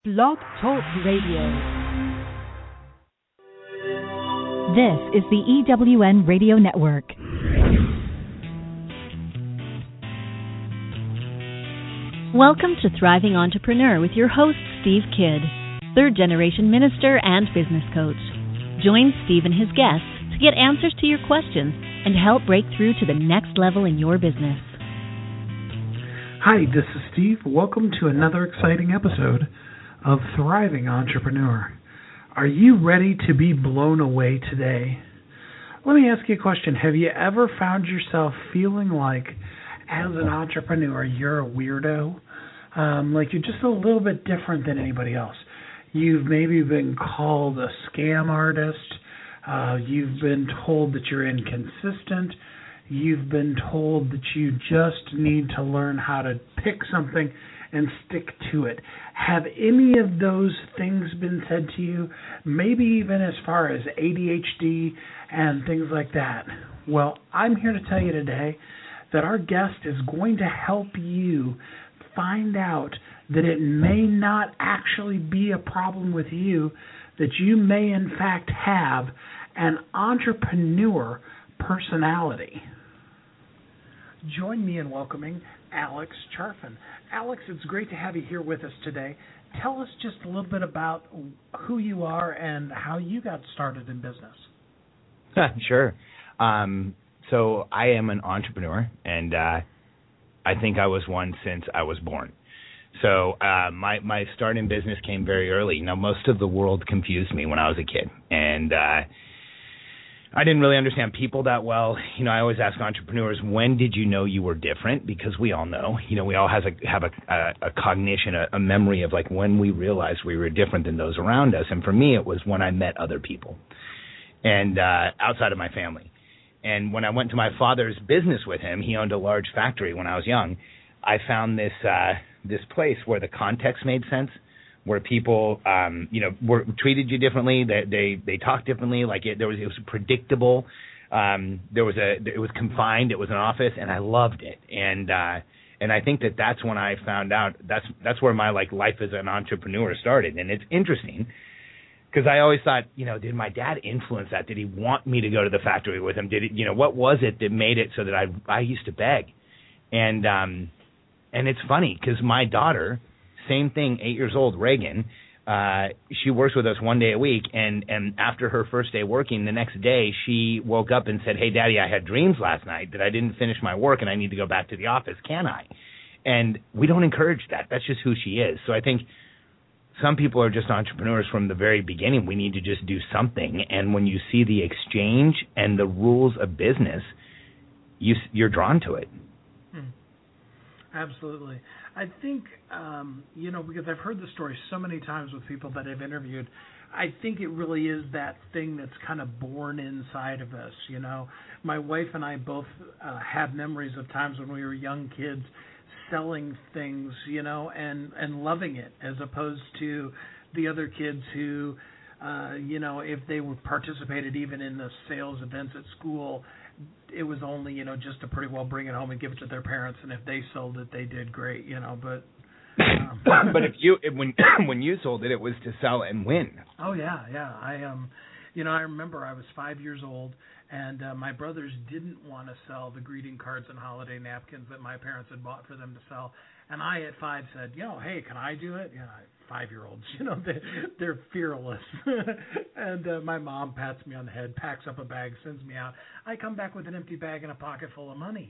Blog Talk Radio. This is the EWN Radio Network. Welcome to Thriving Entrepreneur with your host, Steve Kidd, third-generation minister and business coach. Join Steve and his guests to get answers to your questions and help break through to the next level in your business. Hi, this is Steve. Welcome to another exciting episode of Thriving Entrepreneur. Are you ready to be blown away today? Let me ask you a question. Have you ever found yourself feeling like, as an entrepreneur, you're a weirdo? Like you're just a little bit different than anybody else. You've maybe been called a scam artist. You've been told that you're inconsistent. You've been told that you just need to learn how to pick something and stick to it. Have any of those things been said to you? Maybe even as far as ADHD and things like that. Well, I'm here to tell you today that our guest is going to help you find out that it may not actually be a problem with you, that you may in fact have an entrepreneur personality. Join me in welcoming Alex Charfen. Alex, it's great to have you here with us today. Tell us just a little bit about who you are and how you got started in business. Sure. So I am an entrepreneur, and I think I was one since I was born. So my start in business came very early. Now, most of the world confused me when I was a kid, and I didn't really understand people that well. You know, I always ask entrepreneurs, when did you know you were different? Because we all know. You know, we all have a cognition, a memory of like when we realized we were different than those around us. And for me, it was when I met other people and outside of my family. And when I went to my father's business with him, he owned a large factory when I was young. I found this place where the context made sense, where people, were treated you differently. They talked differently. Like it was predictable. It was confined. It was an office, and I loved it. And I think that's when I found out that's where my life as an entrepreneur started. And it's interesting because I always thought, did my dad influence that? Did he want me to go to the factory with him? Did it, what was it that made it so that I used to beg? And it's funny because my daughter, same thing, 8 years old, Reagan, she works with us one day a week, and after her first day working, the next day she woke up and said, "Hey, Daddy, I had dreams last night that I didn't finish my work and I need to go back to the office. Can I?" And we don't encourage that. That's just who she is. So I think some people are just entrepreneurs from the very beginning. We need to just do something. And when you see the exchange and the rules of business, you're drawn to it. Absolutely. I think, because I've heard the story so many times with people that I've interviewed, I think it really is that thing that's kind of born inside of us. My wife and I both have memories of times when we were young kids selling things, and loving it, as opposed to the other kids who, if they were participated even in the sales events at school, it was only, just to pretty well bring it home and give it to their parents, and if they sold it, they did great, but... But when you sold it, it was to sell and win. Oh, yeah. I remember I was 5 years old, and my brothers didn't want to sell the greeting cards and holiday napkins that my parents had bought for them to sell. And I, at 5, said, hey, can I do it? 5-year-olds, they're fearless. And my mom pats me on the head, packs up a bag, sends me out. I come back with an empty bag and a pocket full of money,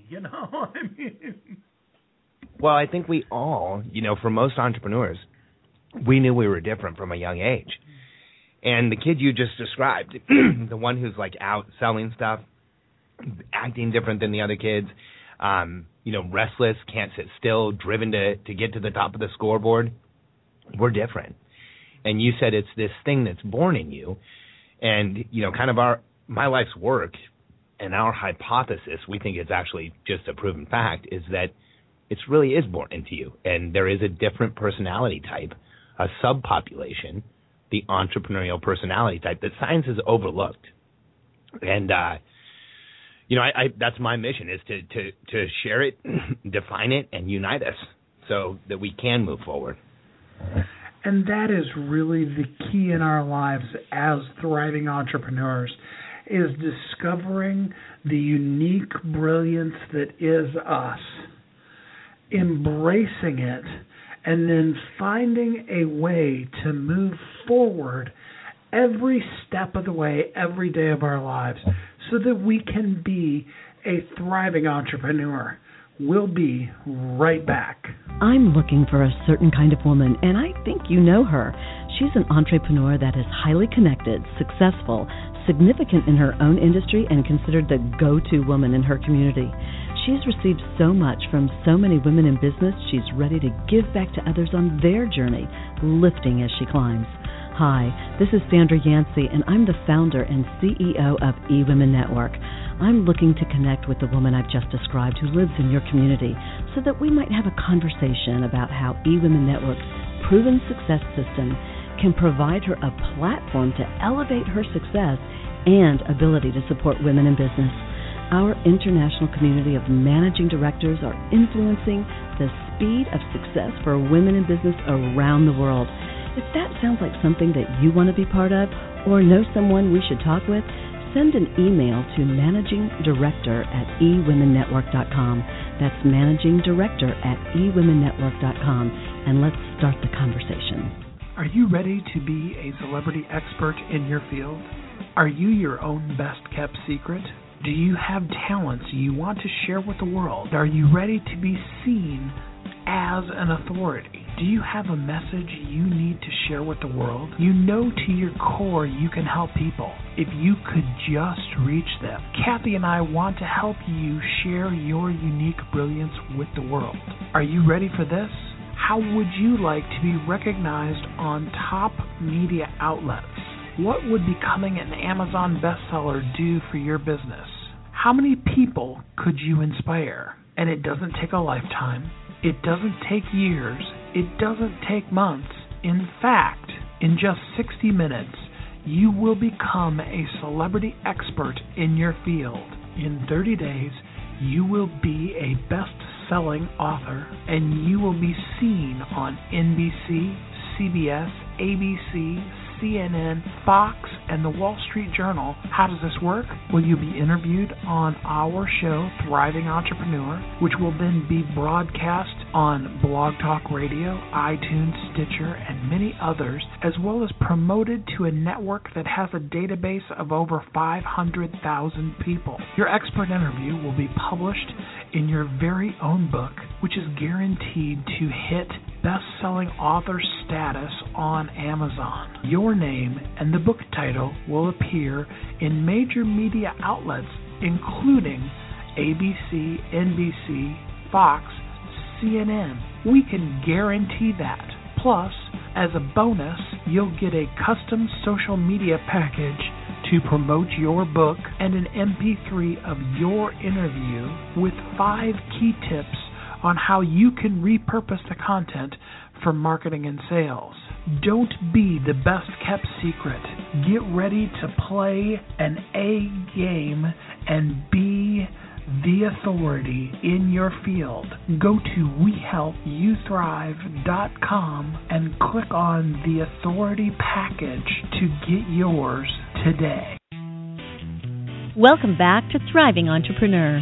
Well, I think we all, for most entrepreneurs, we knew we were different from a young age. And the kid you just described, the one who's out selling stuff, acting different than the other kids, restless, can't sit still, driven to get to the top of the scoreboard, we're different. And you said it's this thing that's born in you. And, kind of my life's work and our hypothesis, we think it's actually just a proven fact, is that it really is born into you. And there is a different personality type, a subpopulation, the entrepreneurial personality type that science has overlooked. And, that's my mission, is to share it, define it, and unite us so that we can move forward. And that is really the key in our lives as thriving entrepreneurs, is discovering the unique brilliance that is us, embracing it, and then finding a way to move forward every step of the way, every day of our lives, so that we can be a thriving entrepreneur. We'll be right back. I'm looking for a certain kind of woman, and I think you know her. She's an entrepreneur that is highly connected, successful, significant in her own industry, and considered the go-to woman in her community. She's received so much from so many women in business, she's ready to give back to others on their journey, lifting as she climbs. Hi, this is Sandra Yancey, and I'm the founder and CEO of eWomen Network. I'm looking to connect with the woman I've just described who lives in your community so that we might have a conversation about how eWomen Network's proven success system can provide her a platform to elevate her success and ability to support women in business. Our international community of managing directors are influencing the speed of success for women in business around the world. If that sounds like something that you want to be part of or know someone we should talk with, send an email to managingdirector@ewomennetwork.com. That's managingdirector@ewomennetwork.com, and let's start the conversation. Are you ready to be a celebrity expert in your field? Are you your own best-kept secret? Do you have talents you want to share with the world? Are you ready to be seen as an authority? Do you have a message you need to share with the world? You know to your core you can help people if you could just reach them. Kathy and I want to help you share your unique brilliance with the world. Are you ready for this? How would you like to be recognized on top media outlets? What would becoming an Amazon bestseller do for your business? How many people could you inspire? And it doesn't take a lifetime. It doesn't take years. It doesn't take months. In fact, in just 60 minutes, you will become a celebrity expert in your field. In 30 days, you will be a best-selling author, and you will be seen on NBC, CBS, ABC, CNN, Fox, and the Wall Street Journal. How does this work? Well, you'll be interviewed on our show, Thriving Entrepreneur, which will then be broadcast on Blog Talk Radio, iTunes, Stitcher, and many others, as well as promoted to a network that has a database of over 500,000 people. Your expert interview will be published in your very own book, which is guaranteed to hit best-selling author status on Amazon. Your name and the book title will appear in major media outlets, including ABC, NBC, Fox, CNN. We can guarantee that. Plus, as a bonus, you'll get a custom social media package to promote your book and an MP3 of your interview with 5 key tips on how you can repurpose the content for marketing and sales. Don't be the best-kept secret. Get ready to play an A game and be the authority in your field. Go to WeHelpYouThrive.com and click on the authority package to get yours today. Welcome back to Thriving Entrepreneur.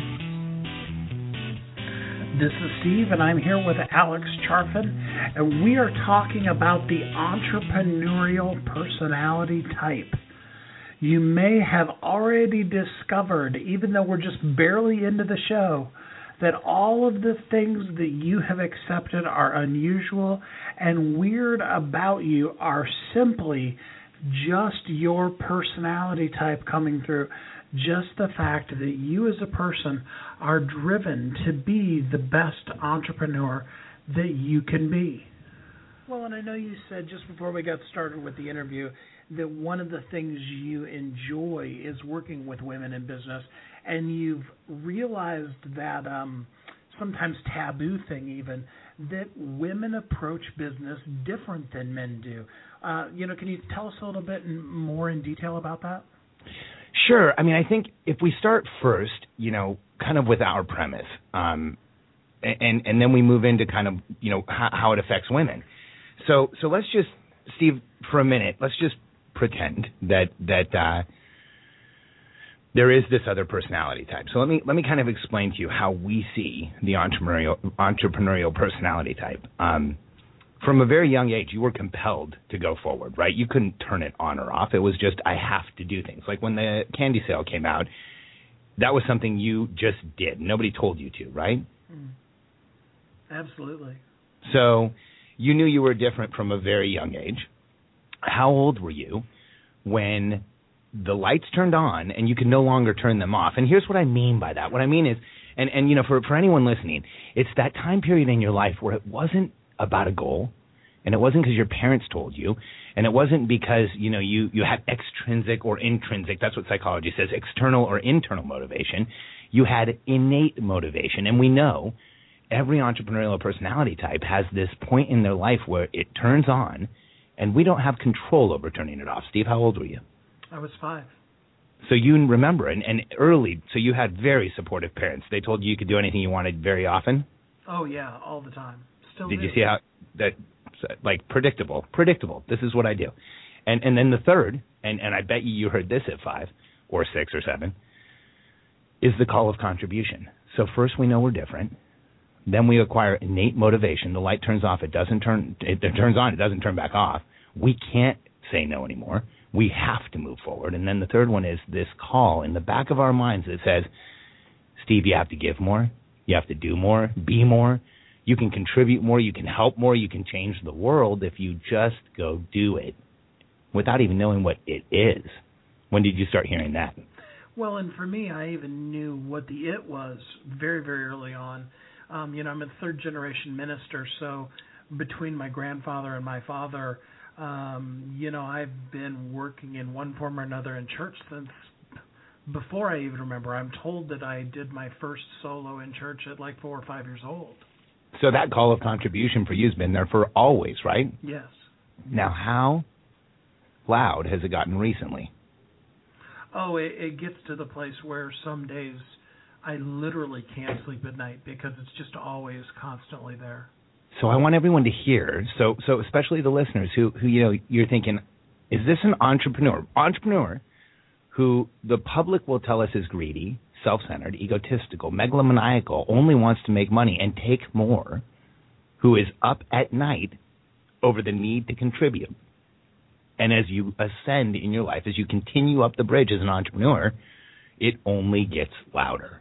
This is Steve, and I'm here with Alex Charfen, and we are talking about the entrepreneurial personality type. You may have already discovered, even though we're just barely into the show, that all of the things that you have accepted are unusual and weird about you are simply just your personality type coming through. Just the fact that you as a person are driven to be the best entrepreneur that you can be. Well, and I know you said just before we got started with the interview that one of the things you enjoy is working with women in business, and you've realized that sometimes taboo thing even, that women approach business different than men do. Can you tell us a little bit more in detail about that? Sure. I mean, I think if we start first, kind of with our premise, and then we move into kind of, how it affects women. So let's just, Steve, for a minute, let's just pretend that there is this other personality type. So let me kind of explain to you how we see the entrepreneurial personality type. From a very young age, you were compelled to go forward, right? You couldn't turn it on or off. It was just, I have to do things. Like when the candy sale came out, that was something you just did. Nobody told you to, right? Absolutely. So you knew you were different from a very young age. How old were you when the lights turned on and you could no longer turn them off? And here's what I mean by that. What I mean is, and you know, for anyone listening, it's that time period in your life where it wasn't about a goal, and it wasn't because your parents told you, and it wasn't because, you know, you had extrinsic or intrinsic, that's what psychology says, external or internal motivation. You had innate motivation, and we know every entrepreneurial personality type has this point in their life where it turns on, and we don't have control over turning it off. Steve, how old were you? I was 5. So you remember, and early, so you had very supportive parents. They told you could do anything you wanted very often? Oh, yeah, all the time. Still Did do. you see how that, like, predictable? This is what I do. And then the third, and I bet you heard this at 5 or 6 or 7, is the call of contribution. So first we know we're different. Then we acquire innate motivation. The light turns off. It turns on. It doesn't turn back off. We can't say no anymore. We have to move forward. And then the third one is this call in the back of our minds that says, Steve, you have to give more. You have to do more, be more. You can contribute more. You can help more. You can change the world if you just go do it without even knowing what it is. When did you start hearing that? Well, and for me, I even knew what the it was very, very early on. You know, I'm a third-generation minister, so between my grandfather and my father, you know, I've been working in one form or another in church since before I even remember. I'm told that I did my first solo in church at like 4 or 5 years old. So that call of contribution for you has been there for always, right? Yes. Now, how loud has it gotten recently? Oh, it gets to the place where some days I literally can't sleep at night because it's just always constantly there. So I want everyone to hear, so especially the listeners who you know, you're thinking, is this an entrepreneur who the public will tell us is greedy, self-centered, egotistical, megalomaniacal, only wants to make money and take more, who is up at night over the need to contribute. And as you ascend in your life, as you continue up the bridge as an entrepreneur, it only gets louder.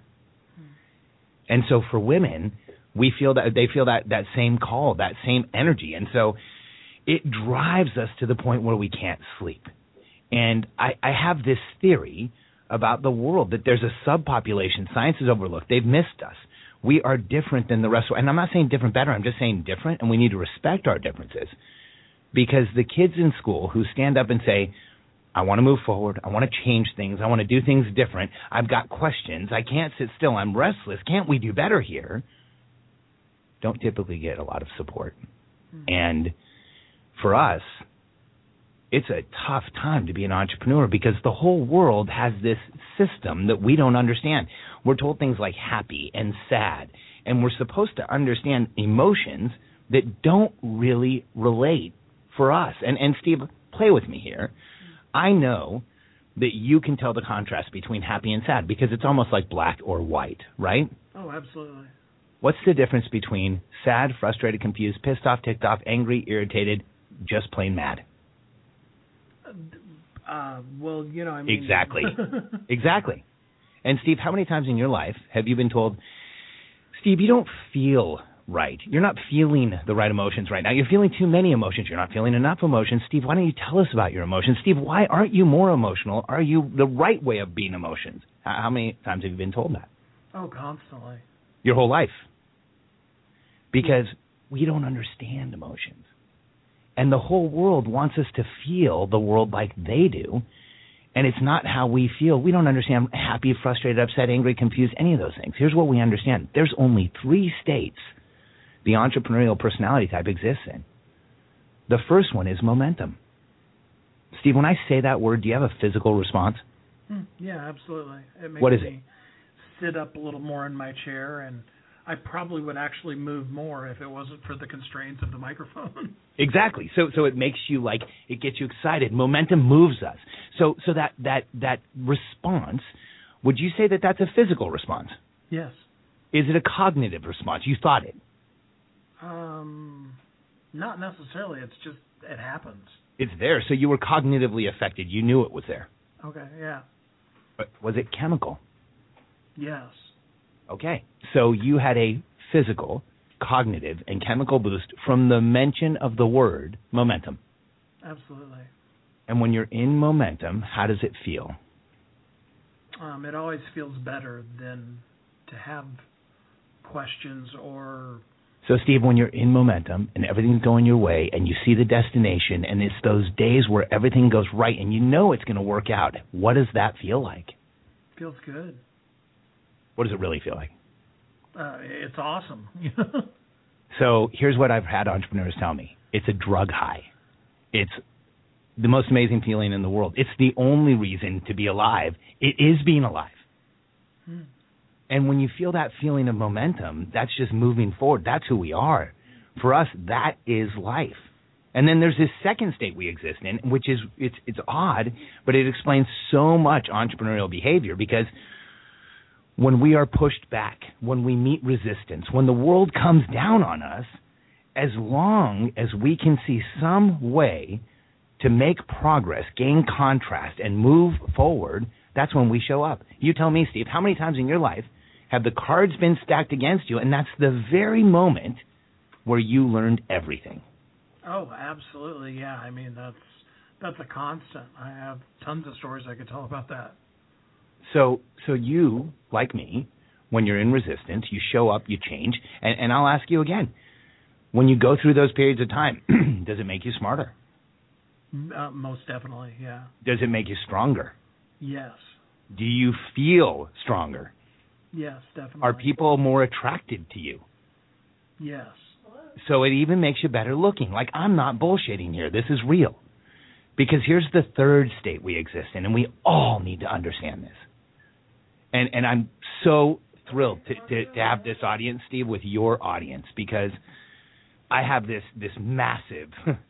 And so for women, they feel that same call, that same energy. And so it drives us to the point where we can't sleep. And I have this theory about the world, that there's a subpopulation. Science is overlooked. They've missed us. We are different than the rest. And I'm not saying different better. I'm just saying different, and we need to respect our differences. Because the kids in school who stand up and say, I want to move forward, I want to change things, I want to do things different, I've got questions, I can't sit still, I'm restless, can't we do better here, don't typically get a lot of support. And for us, it's a tough time to be an entrepreneur because the whole world has this system that we don't understand. We're told things like happy and sad, and we're supposed to understand emotions that don't really relate for us. And Steve, play with me here. I know that you can tell the contrast between happy and sad because it's almost like black or white, right? Oh, absolutely. What's the difference between sad, frustrated, confused, pissed off, ticked off, angry, irritated, just plain mad? Well, you know, I mean... Exactly. Exactly. And Steve, how many times in your life have you been told, Steve, you don't feel right. You're not feeling the right emotions right now. You're feeling too many emotions. You're not feeling enough emotions. Steve, why don't you tell us about your emotions? Steve, why aren't you more emotional? Are you the right way of being emotions? How many times have you been told that? Oh, constantly. Your whole life. Because we don't understand emotions. And the whole world wants us to feel the world like they do. And it's not how we feel. We don't understand happy, frustrated, upset, angry, confused, any of those things. Here's what we understand. There's only 3 states the entrepreneurial personality type exists in. The first one is momentum. Steve, when I say that word, do you have a physical response? Yeah, absolutely. It makes What is me sit up a little more in my chair, and I probably would actually move more if it wasn't for the constraints of the microphone. Exactly. So it makes you it gets you excited. Momentum moves us. So that response, would you say that that's a physical response? Yes. Is it a cognitive response? You thought it. Not necessarily. It's just, it happens. It's there. So you were cognitively affected. You knew it was there. Okay, yeah. But was it chemical? Yes. Okay. So you had a physical, cognitive, and chemical boost from the mention of the word momentum. Absolutely. And when you're in momentum, how does it feel? It always feels better than to have questions or... So, Steve, when you're in momentum and everything's going your way and you see the destination and it's those days where everything goes right and you know it's going to work out, what does that feel like? Feels good. What does it really feel like? It's awesome. So here's what I've had entrepreneurs tell me. It's a drug high. It's the most amazing feeling in the world. It's the only reason to be alive. It is being alive. And when you feel that feeling of momentum, that's just moving forward. That's who we are. For us, that is life. And then there's this second state we exist in, which is, it's odd, but it explains so much entrepreneurial behavior, because when we are pushed back, when we meet resistance, when the world comes down on us, as long as we can see some way to make progress, gain contrast, and move forward, that's when we show up. You tell me, Steve, how many times in your life have the cards been stacked against you, and that's the very moment where you learned everything? Oh, absolutely, yeah. I mean, that's a constant. I have tons of stories I could tell about that. So you, like me, when you're in resistance, you show up, you change, and I'll ask you again, when you go through those periods of time, does it make you smarter? Most definitely, yeah. Does it make you stronger? Yes. Do you feel stronger? Yes, definitely. Are people more attracted to you? Yes. So it even makes you better looking. Like, I'm not bullshitting here. This is real. Because here's the third state we exist in, and we all need to understand this. And I'm so thrilled to have this audience, Steve, with your audience, because I have this massive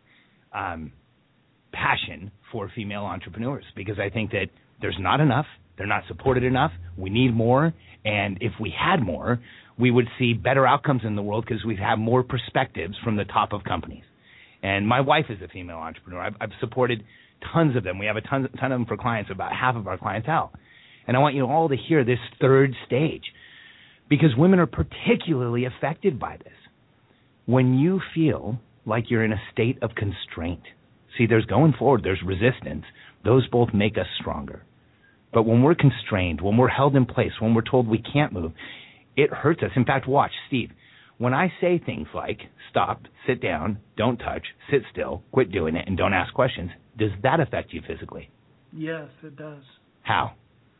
passion for female entrepreneurs, because I think that there's not enough, they're not supported enough, we need more, and if we had more, we would see better outcomes in the world because we'd have more perspectives from the top of companies. And my wife is a female entrepreneur. I've supported tons of them. We have a ton of them for clients, about half of our clientele. And I want you all to hear this third stage, because women are particularly affected by this. When you feel like you're in a state of constraint, see, there's going forward, there's resistance. Those both make us stronger. But when we're constrained, when we're held in place, when we're told we can't move, it hurts us. In fact, watch, Steve, when I say things like stop, sit down, don't touch, sit still, quit doing it, and don't ask questions, does that affect you physically? Yes, it does. How?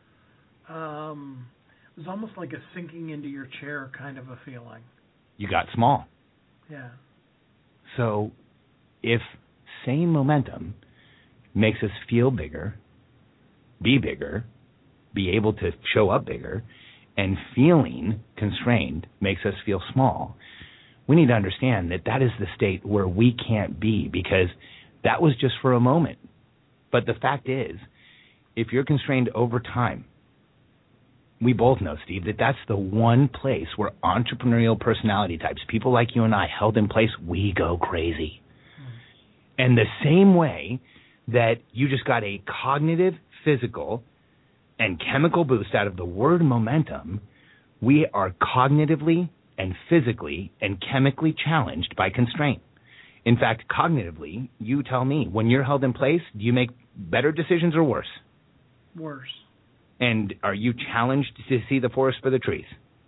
It was almost like a sinking into your chair kind of a feeling. You got small. Yeah. So if same momentum makes us feel bigger, be able to show up bigger, and feeling constrained makes us feel small, we need to understand that that is the state where we can't be, because that was just for a moment. But the fact is, if you're constrained over time, we both know, Steve, that that's the one place where entrepreneurial personality types, people like you and I, held in place, we go crazy. And the same way that you just got a cognitive, physical, and chemical boost out of the word momentum, we are cognitively and physically and chemically challenged by constraint. In fact, cognitively, you tell me, when you're held in place, do you make better decisions or worse? Worse. And are you challenged to see the forest for the trees?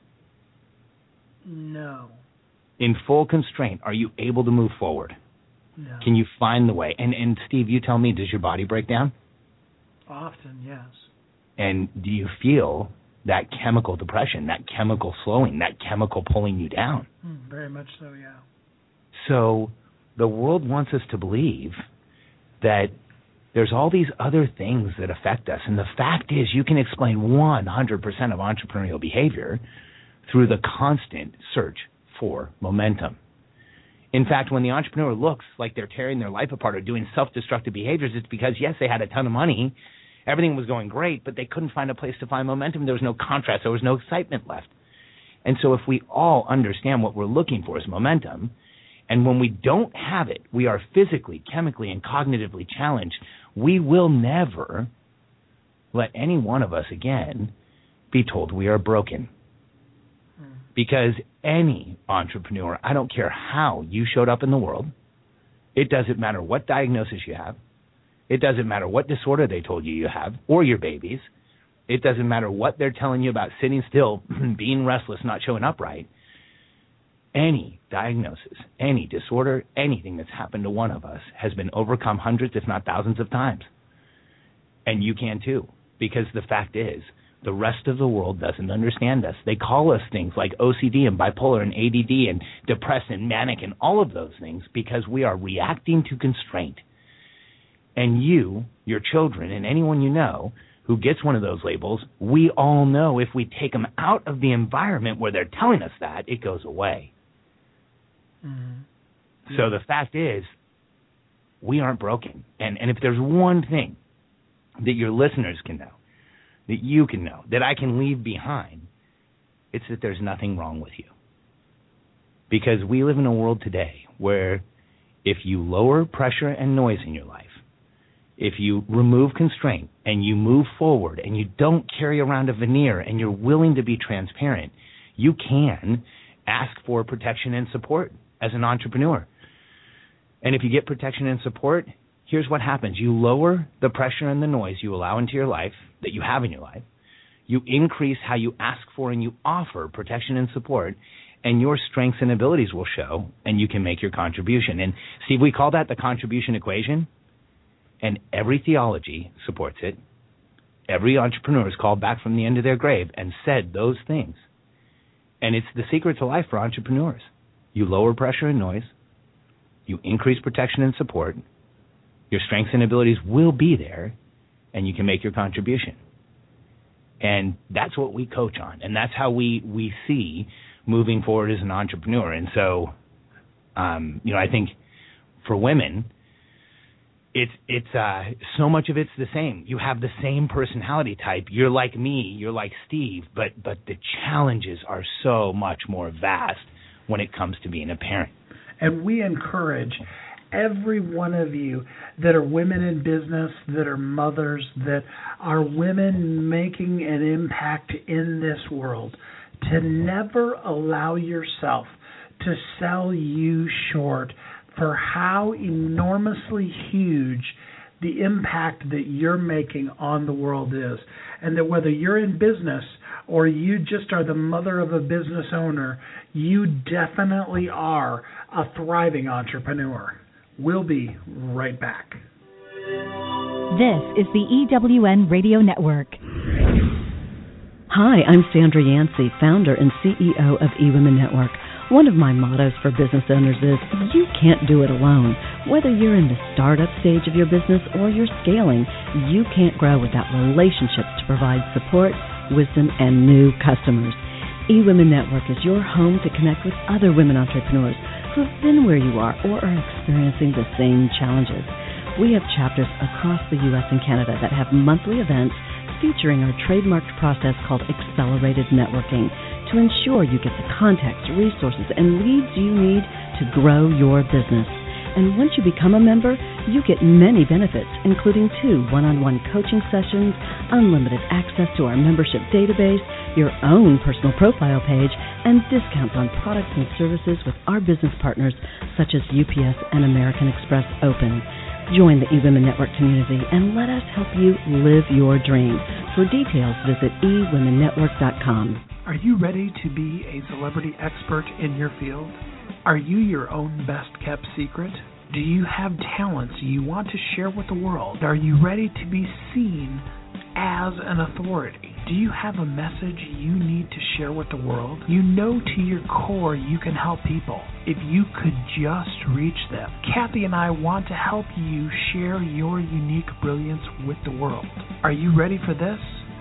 No. In full constraint, are you able to move forward? No. Can you find the way? And Steve, you tell me, does your body break down? Often, yes. And do you feel that chemical depression, that chemical slowing, that chemical pulling you down? Very much so, yeah. So the world wants us to believe that there's all these other things that affect us. And the fact is, you can explain 100% of entrepreneurial behavior through the constant search for momentum. In fact, when the entrepreneur looks like they're tearing their life apart or doing self-destructive behaviors, it's because, yes, they had a ton of money, everything was going great, but they couldn't find a place to find momentum. There was no contrast. There was no excitement left. And so if we all understand what we're looking for is momentum, and when we don't have it, we are physically, chemically, and cognitively challenged, we will never let any one of us again be told we are broken. Because any entrepreneur, I don't care how you showed up in the world, it doesn't matter what diagnosis you have, it doesn't matter what disorder they told you have, or your babies, it doesn't matter what they're telling you about sitting still, being restless, not showing up right. Any diagnosis, any disorder, anything that's happened to one of us has been overcome hundreds, if not thousands of times. And you can too, because the fact is, the rest of the world doesn't understand us. They call us things like OCD and bipolar and ADD and depressed and manic and all of those things because we are reacting to constraint. And you, your children, and anyone you know who gets one of those labels, we all know if we take them out of the environment where they're telling us that, it goes away. Mm-hmm. So the fact is, we aren't broken. And if there's one thing that your listeners can know, that you can know, that I can leave behind, it's that there's nothing wrong with you. Because we live in a world today where if you lower pressure and noise in your life, if you remove constraint and you move forward and you don't carry around a veneer and you're willing to be transparent, you can ask for protection and support as an entrepreneur. And if you get protection and support, here's what happens. You lower the pressure and the noise you allow into your life, that you have in your life. You increase how you ask for and you offer protection and support, and your strengths and abilities will show, and you can make your contribution. And Steve, we call that the contribution equation, and every theology supports it. Every entrepreneur is called back from the end of their grave and said those things. And it's the secret to life for entrepreneurs. You lower pressure and noise. You increase protection and support. Your strengths and abilities will be there, and you can make your contribution. And that's what we coach on, and that's how we see moving forward as an entrepreneur. And so, I think for women, it's so much of it's the same. You have the same personality type. You're like me. You're like Steve. But the challenges are so much more vast when it comes to being a parent. And we encourage every one of you that are women in business, that are mothers, that are women making an impact in this world, to never allow yourself to sell you short for how enormously huge the impact that you're making on the world is. And that whether you're in business or you just are the mother of a business owner, you definitely are a thriving entrepreneur. We'll be right back. This is the EWN Radio Network. Hi, I'm Sandra Yancey, founder and CEO of eWomen Network. One of my mottos for business owners is, you can't do it alone. Whether you're in the startup stage of your business or you're scaling, you can't grow without relationships to provide support, wisdom, and new customers. eWomen Network is your home to connect with other women entrepreneurs who have been where you are or are experiencing the same challenges. We have chapters across the U.S. and Canada that have monthly events featuring our trademarked process called Accelerated Networking to ensure you get the contacts, resources, and leads you need to grow your business. And once you become a member, you get many benefits, including 2 one-on-one coaching sessions, unlimited access to our membership database, your own personal profile page, and discounts on products and services with our business partners such as UPS and American Express Open. Join the eWomen Network community and let us help you live your dream. For details, visit eWomenNetwork.com. Are you ready to be a celebrity expert in your field? Are you your own best-kept secret? Do you have talents you want to share with the world? Are you ready to be seen as an authority? Do you have a message you need to share with the world? You know to your core you can help people if you could just reach them. Kathy and I want to help you share your unique brilliance with the world. Are you ready for this?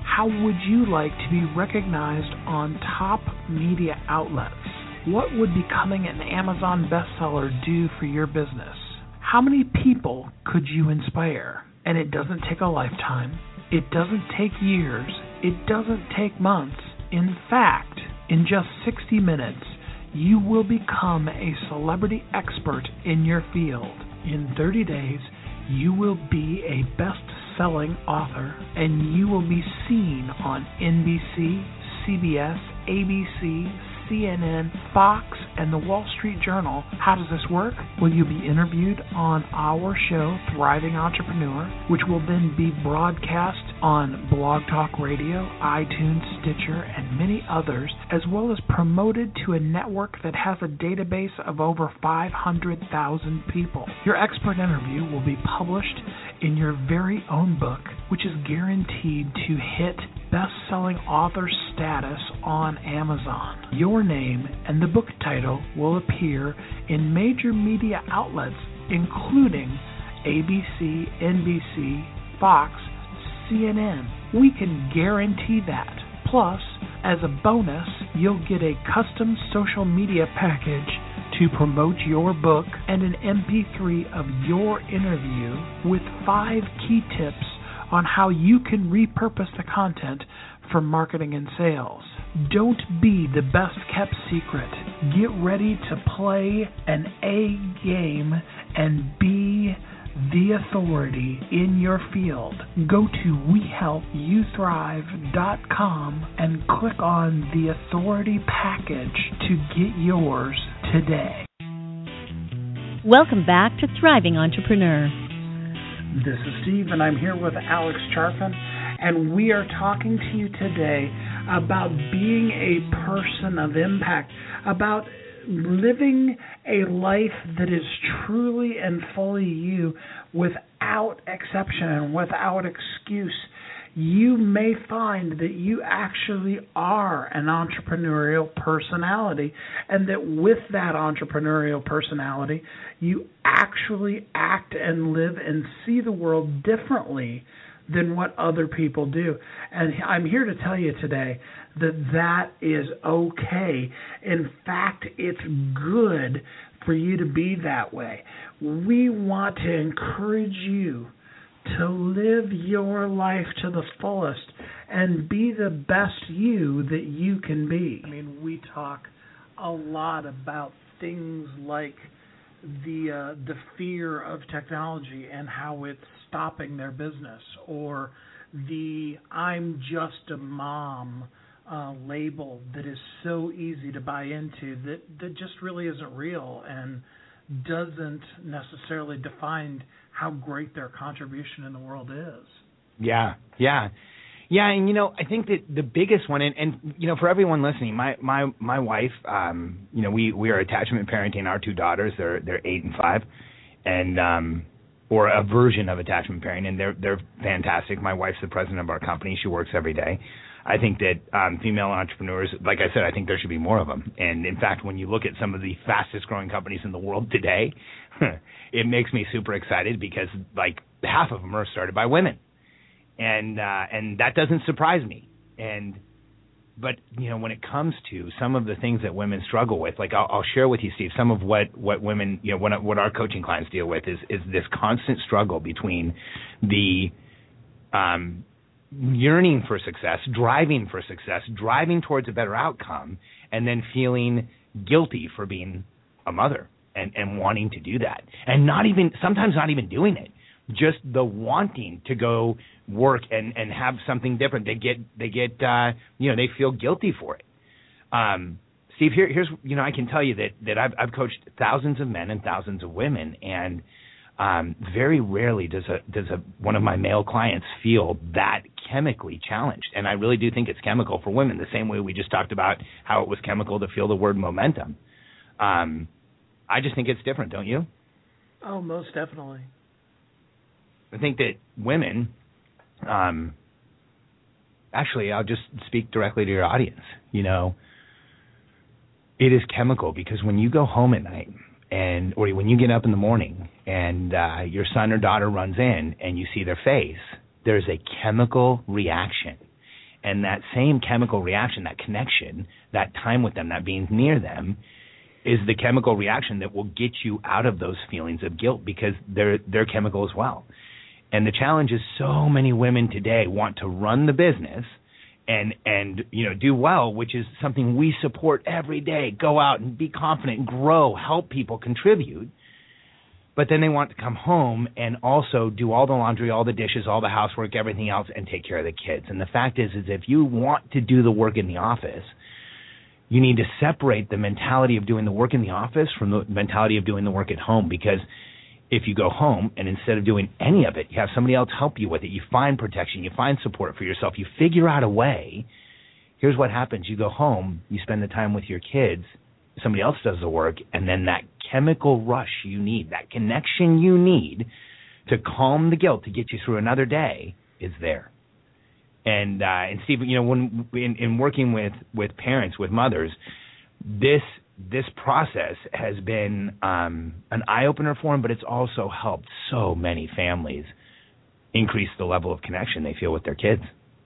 How would you like to be recognized on top media outlets? What would becoming an Amazon bestseller do for your business? How many people could you inspire? And it doesn't take a lifetime. It doesn't take years. It doesn't take months. In fact, in just 60 minutes, you will become a celebrity expert in your field. In 30 days, you will be a best-selling author, and you will be seen on NBC, CBS, ABC, CNN, Fox, and the Wall Street Journal. How does this work? Well, you'll be interviewed on our show, Thriving Entrepreneur, which will then be broadcast on Blog Talk Radio, iTunes, Stitcher, and many others, as well as promoted to a network that has a database of over 500,000 people. Your expert interview will be published in your very own book, which is guaranteed to hit best-selling author status on Amazon. Your name and the book title will appear in major media outlets, including ABC, NBC, Fox, CNN. We can guarantee that. Plus, as a bonus, you'll get a custom social media package to promote your book and an MP3 of your interview with 5 key tips on how you can repurpose the content for marketing and sales. Don't be the best kept secret. Get ready to play an A game and be the authority in your field. Go to WeHelpYouThrive.com and click on the authority package to get yours today. Welcome back to Thriving Entrepreneur. This is Steve, and I'm here with Alex Charfen, and we are talking to you today about being a person of impact, about living a life that is truly and fully you without exception and without excuse. You may find that you actually are an entrepreneurial personality, and that with that entrepreneurial personality, you actually act and live and see the world differently than what other people do. And I'm here to tell you today that that is okay. In fact, it's good for you to be that way. We want to encourage you to live your life to the fullest and be the best you that you can be. I mean, we talk a lot about things like the fear of technology and how it's stopping their business, or the "I'm just a mom" label that is so easy to buy into that just really isn't real and doesn't necessarily define how great their contribution in the world is. Yeah, and I think that the biggest one, and for everyone listening, my wife, we are attachment parenting our 2 daughters. They're 8 and 5, and or a version of attachment parenting, and they're fantastic. My wife's the president of our company. She works every day. I think that female entrepreneurs, like I said, I think there should be more of them. And in fact, when you look at some of the fastest growing companies in the world today, it makes me super excited because like half of them are started by women. And that doesn't surprise me. But when it comes to some of the things that women struggle with, like I'll share with you, Steve, some of what women, what our coaching clients deal with is this constant struggle between the yearning for success, driving towards a better outcome, and then feeling guilty for being a mother and wanting to do that, and sometimes not even doing it. Just the wanting to go work and have something different. They feel guilty for it. Steve, here's I can tell you that I've coached thousands of men and thousands of women, and very rarely does one of my male clients feel that chemically challenged. And I really do think it's chemical for women, the same way we just talked about how it was chemical to feel the word momentum. I just think it's different, don't you? Oh, most definitely. I think that women, actually, I'll just speak directly to your audience. It is chemical because when you go home at night or when you get up in the morning and your son or daughter runs in and you see their face, there's a chemical reaction. And that same chemical reaction, that connection, that time with them, that being near them, is the chemical reaction that will get you out of those feelings of guilt, because they're chemical as well. And the challenge is so many women today want to run the business and do well, which is something we support every day. Go out and be confident, grow, help people, contribute. But then they want to come home and also do all the laundry, all the dishes, all the housework, everything else, and take care of the kids. And the fact is if you want to do the work in the office, you need to separate the mentality of doing the work in the office from the mentality of doing the work at home. Because if you go home and instead of doing any of it, you have somebody else help you with it, you find protection, you find support for yourself, you figure out a way, here's what happens. You go home, you spend the time with your kids, somebody else does the work, and then that chemical rush you need, that connection you need to calm the guilt, to get you through another day, is there. And Steve, when in working with parents, with mothers, this process has been an eye-opener for them, but it's also helped so many families increase the level of connection they feel with their kids.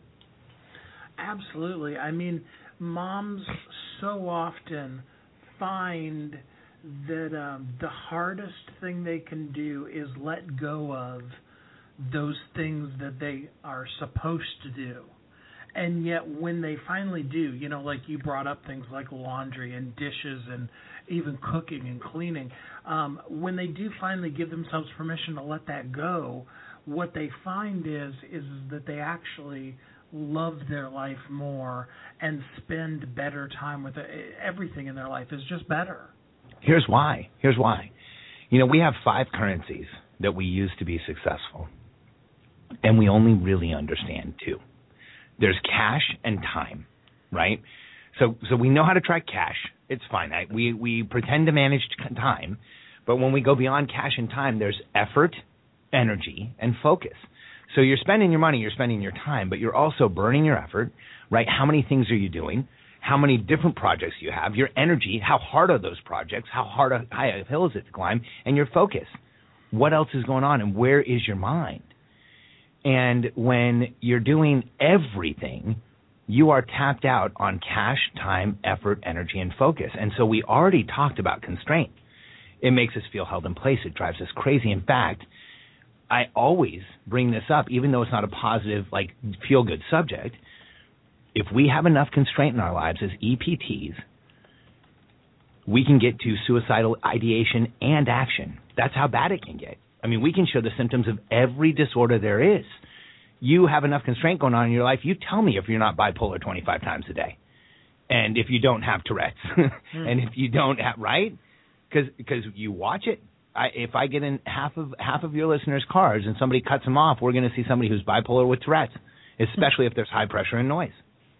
Absolutely. I mean, moms so often find that the hardest thing they can do is let go of those things that they are supposed to do. And yet when they finally do, like you brought up things like laundry and dishes and even cooking and cleaning, when they do finally give themselves permission to let that go, what they find is that they actually love their life more and spend better time with it. Everything in their life is just better. Here's why. We have 5 currencies that we use to be successful, and we only really understand 2. There's cash and time, right? So we know how to track cash. It's finite. We pretend to manage time, but when we go beyond cash and time, there's effort, energy, and focus. So you're spending your money, you're spending your time, but you're also burning your effort, right? How many things are you doing? How many different projects do you have? Your energy, how hard are those projects? How high a hill is it to climb? And your focus. What else is going on, and where is your mind? And when you're doing everything, you are tapped out on cash, time, effort, energy, and focus. And so we already talked about constraint. It makes us feel held in place. It drives us crazy. In fact, I always bring this up, even though it's not a positive, feel-good subject. If we have enough constraint in our lives as EPTs, we can get to suicidal ideation and action. That's how bad it can get. I mean, we can show the symptoms of every disorder there is. You have enough constraint going on in your life, you tell me if you're not bipolar 25 times a day. And if you don't have Tourette's. And if you don't have, right? Because you watch it. If I get in half of your listeners' cars and somebody cuts them off, we're going to see somebody who's bipolar with Tourette's, especially if there's high pressure and noise.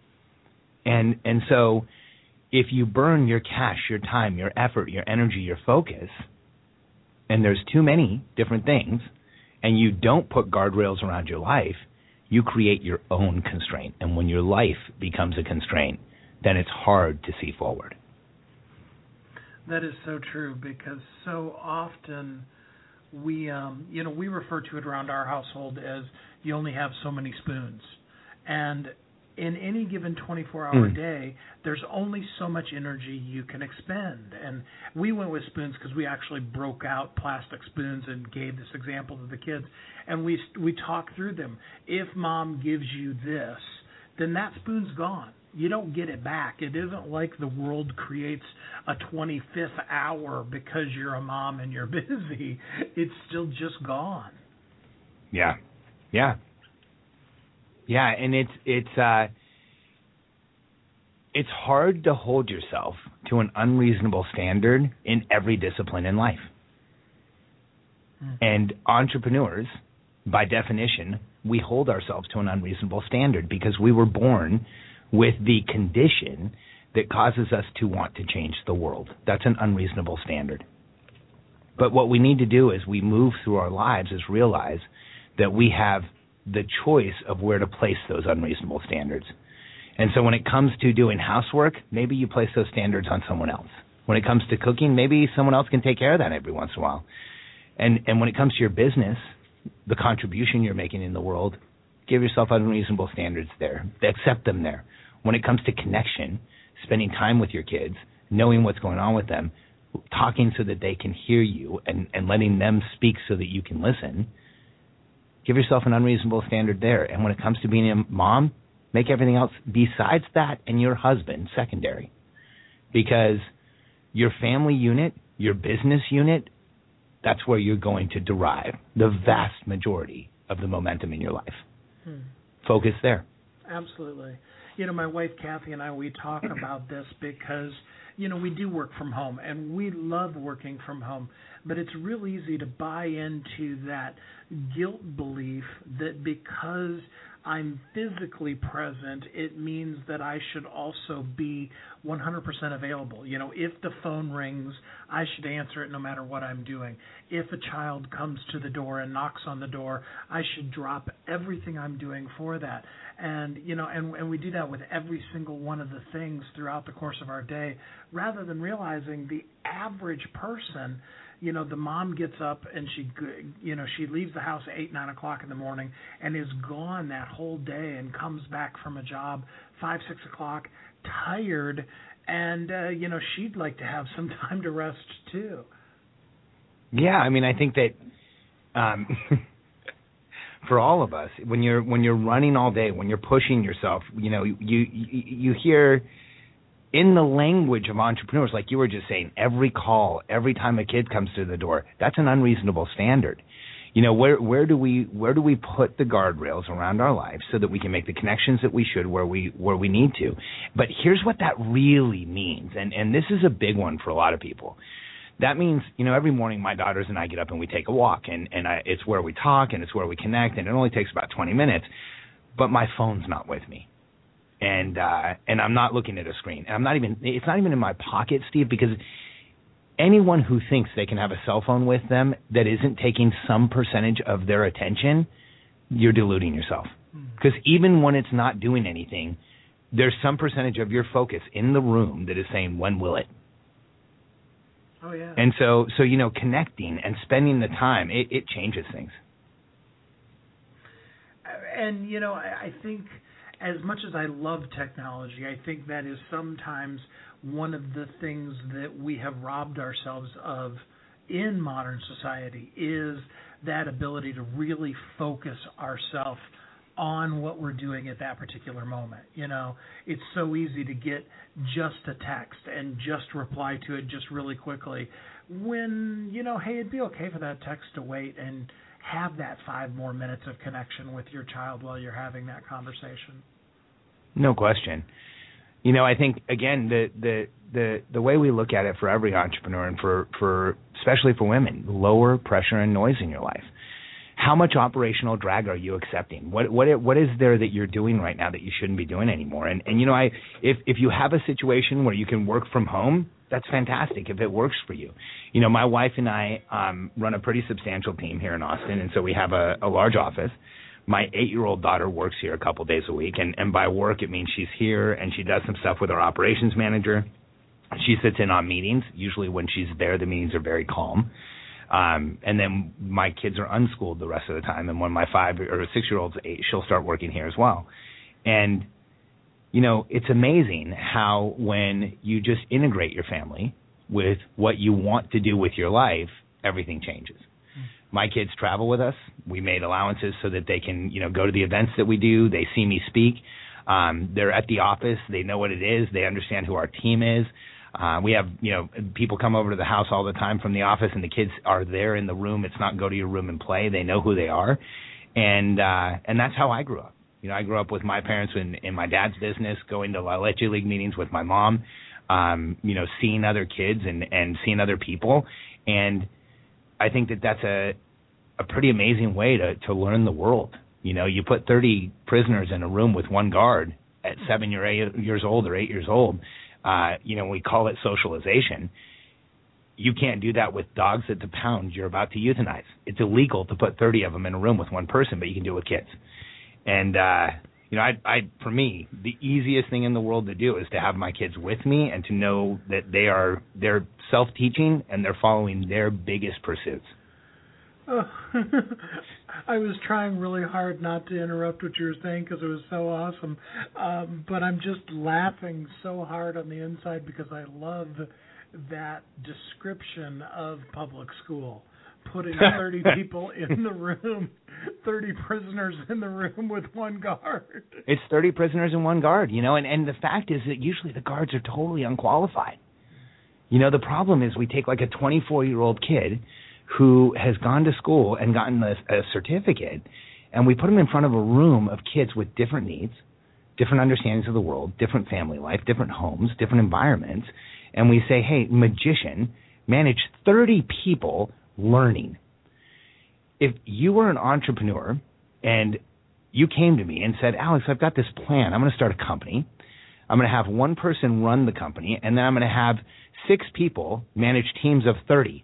And so if you burn your cash, your time, your effort, your energy, your focus, and there's too many different things, and you don't put guardrails around your life, you create your own constraint. And when your life becomes a constraint, then it's hard to see forward. That is so true, because so often we refer to it around our household as you only have so many spoons. And in any given 24-hour day, there's only so much energy you can expend. And we went with spoons because we actually broke out plastic spoons and gave this example to the kids. And we talked through them. If mom gives you this, then that spoon's gone. You don't get it back. It isn't like the world creates a 25th hour because you're a mom and you're busy. It's still just gone. Yeah, and it's hard to hold yourself to an unreasonable standard in every discipline in life. And entrepreneurs, by definition, we hold ourselves to an unreasonable standard because we were born with the condition that causes us to want to change the world. That's an unreasonable standard. But what we need to do as we move through our lives is realize that we have the choice of where to place those unreasonable standards. And so when it comes to doing housework, maybe you place those standards on someone else. When it comes to cooking, maybe someone else can take care of that every once in a while. And when it comes to your business, the contribution you're making in the world, give yourself unreasonable standards there. Accept them there. When it comes to connection, spending time with your kids, knowing what's going on with them, talking so that they can hear you and letting them speak so that you can listen, give yourself an unreasonable standard there. And when it comes to being a mom, make everything else besides that and your husband secondary. Because your family unit, your business unit, that's where you're going to derive the vast majority of the momentum in your life. Focus there. Absolutely. My wife Kathy and I, we talk about this because, we do work from home and we love working from home, but it's real easy to buy into that guilt belief that because I'm physically present, it means that I should also be 100% available. If the phone rings, I should answer it no matter what I'm doing. If a child comes to the door and knocks on the door, I should drop everything I'm doing for that. And, and we do that with every single one of the things throughout the course of our day, rather than realizing the average person, the mom gets up and she leaves the house at 8, 9 o'clock in the morning and is gone that whole day and comes back from a job 5, 6 o'clock tired, and she'd like to have some time to rest too. Yeah, I think that for all of us, when you're running all day, when you're pushing yourself, you hear in the language of entrepreneurs, like you were just saying, every call, every time a kid comes through the door, that's an unreasonable standard. Where do we put the guardrails around our lives so that we can make the connections that we should where we need to? But here's what that really means, and this is a big one for a lot of people. That means, every morning my daughters and I get up and we take a walk, and it's where we talk and it's where we connect, and it only takes about 20 minutes, but my phone's not with me. And I'm not looking at a screen. And it's not even in my pocket, Steve, because anyone who thinks they can have a cell phone with them that isn't taking some percentage of their attention, you're deluding yourself. Because even when it's not doing anything, there's some percentage of your focus in the room that is saying, when will it? Oh, yeah. And so connecting and spending the time, it changes things. And, I think as much as I love technology, I think that is sometimes one of the things that we have robbed ourselves of in modern society, is that ability to really focus ourselves on what we're doing at that particular moment. It's so easy to get just a text and just reply to it just really quickly when, hey, it'd be okay for that text to wait and have that 5 more minutes of connection with your child while you're having that conversation. No question. I think, again, the way we look at it for every entrepreneur and for especially for women, lower pressure and noise in your life. How much operational drag are you accepting? What is there that you're doing right now that you shouldn't be doing anymore? And if you have a situation where you can work from home, that's fantastic if it works for you. My wife and I run a pretty substantial team here in Austin, and so we have a large office. My 8-year-old daughter works here a couple days a week, and by work it means she's here and she does some stuff with our operations manager. She sits in on meetings. Usually when she's there, the meetings are very calm. And then my kids are unschooled the rest of the time, and when my 5 or 6-year-old's 8, she'll start working here as well. And it's amazing how when you just integrate your family with what you want to do with your life, everything changes. My kids travel with us. We made allowances so that they can, go to the events that we do. They see me speak. They're at the office. They know what it is. They understand who our team is. We have, people come over to the house all the time from the office, and the kids are there in the room. It's not go to your room and play. They know who they are. And that's how I grew up. I grew up with my parents in my dad's business, going to La Leche League meetings with my mom, seeing other kids and seeing other people. And I think that that's a pretty amazing way to learn the world. You put 30 prisoners in a room with one guard at 7 or 8 years old or 8 years old. We call it socialization. You can't do that with dogs at the pound you're about to euthanize. It's illegal to put 30 of them in a room with one person, but you can do it with kids. And, for me, the easiest thing in the world to do is to have my kids with me and to know that they're self-teaching and they're following their biggest pursuits. Oh. I was trying really hard not to interrupt what you were saying because it was so awesome. But I'm just laughing so hard on the inside because I love that description of public school. Putting 30 people in the room, 30 prisoners in the room with one guard. It's 30 prisoners and one guard, and the fact is that usually the guards are totally unqualified. The problem is we take like a 24-year-old kid who has gone to school and gotten a certificate, and we put him in front of a room of kids with different needs, different understandings of the world, different family life, different homes, different environments, and we say, hey, magician, manage 30 people learning. If you were an entrepreneur and you came to me and said, Alex, I've got this plan. I'm going to start a company. I'm going to have one person run the company, and then I'm going to have 6 people manage teams of 30.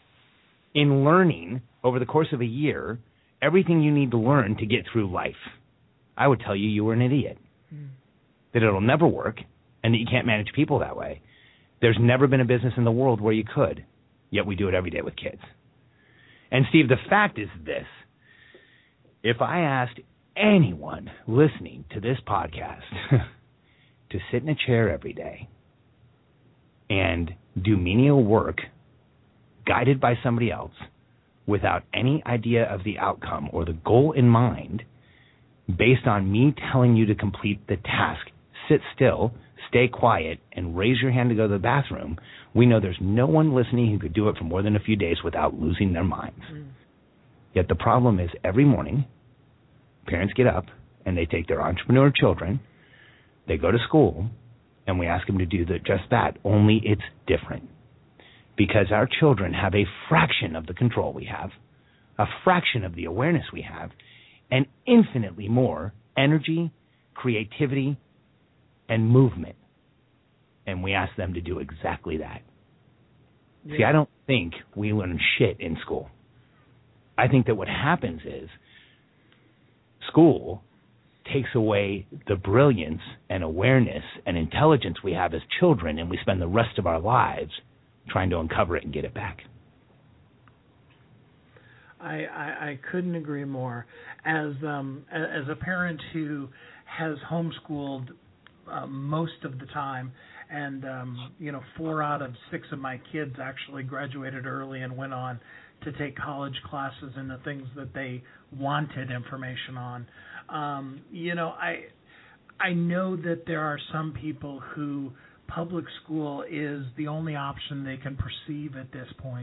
In learning over the course of a year, everything you need to learn to get through life, I would tell you were an idiot. That it'll never work and that you can't manage people that way. There's never been a business in the world where you could, yet we do it every day with kids. And Steve, the fact is this. If I asked anyone listening to this podcast to sit in a chair every day and do menial work guided by somebody else without any idea of the outcome or the goal in mind, based on me telling you to complete the task, sit still, stay quiet, and raise your hand to go to the bathroom, we know there's no one listening who could do it for more than a few days without losing their minds. Yet the problem is every morning, parents get up and they take their entrepreneur children, they go to school, and we ask them to do just that, only it's different. Because our children have a fraction of the control we have, a fraction of the awareness we have, and infinitely more energy, creativity, and movement. And we ask them to do exactly that. Yeah. See, I don't think we learn shit in school. I think that what happens is school takes away the brilliance and awareness and intelligence we have as children, and we spend the rest of our lives trying to uncover it and get it back. I couldn't agree more. As a parent who has homeschooled most of the time, and 4 out of 6 of my kids actually graduated early and went on to take college classes in the things that they wanted information on. I know that there are some people who public school is the only option they can perceive at this point.